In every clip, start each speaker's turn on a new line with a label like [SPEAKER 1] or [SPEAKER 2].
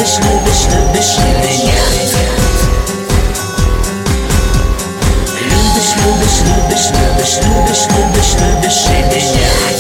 [SPEAKER 1] любишь, любишь или нет? Любишь, любишь, любишь, любишь, любишь, любишь, любишь или нет?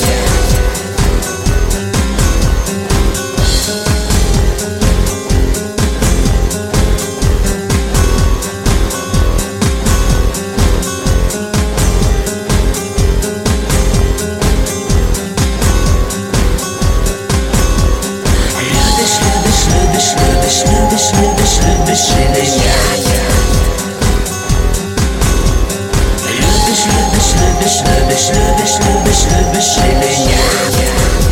[SPEAKER 1] Любишь, любишь, любишь, любишь, любишь или нет? Любишь, любишь, любишь, любишь, любишь, любишь, любишь или нет?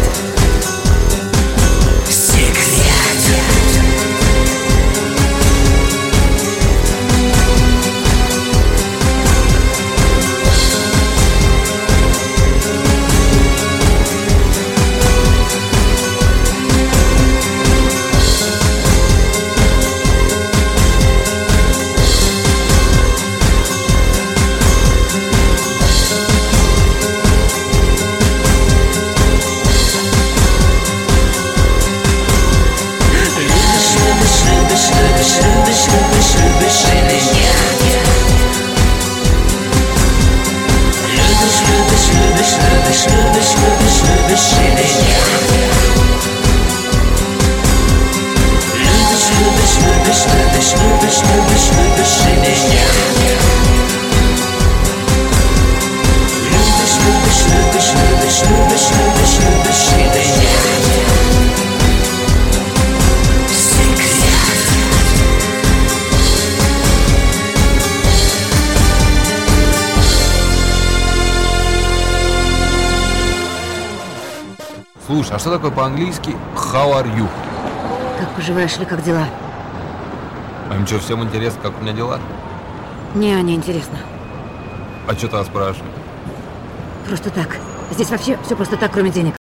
[SPEAKER 1] Любишь, любишь, любишь или нет? Любишь, любишь, любишь, любишь, любишь, любишь, любишь или нет? Любишь, любишь, любишь, любишь, любишь, любишь, любишь или нет? Любишь, любишь, любишь, любишь, любишь, любишь, любишь или нет?
[SPEAKER 2] Слушай, а что такое по-английски how are you?
[SPEAKER 3] Как поживаешь или как дела?
[SPEAKER 2] А им что, всем интересно, как у меня дела?
[SPEAKER 3] Не интересно.
[SPEAKER 2] А что тогда спрашивают?
[SPEAKER 3] Просто так. Здесь вообще все просто так, кроме денег.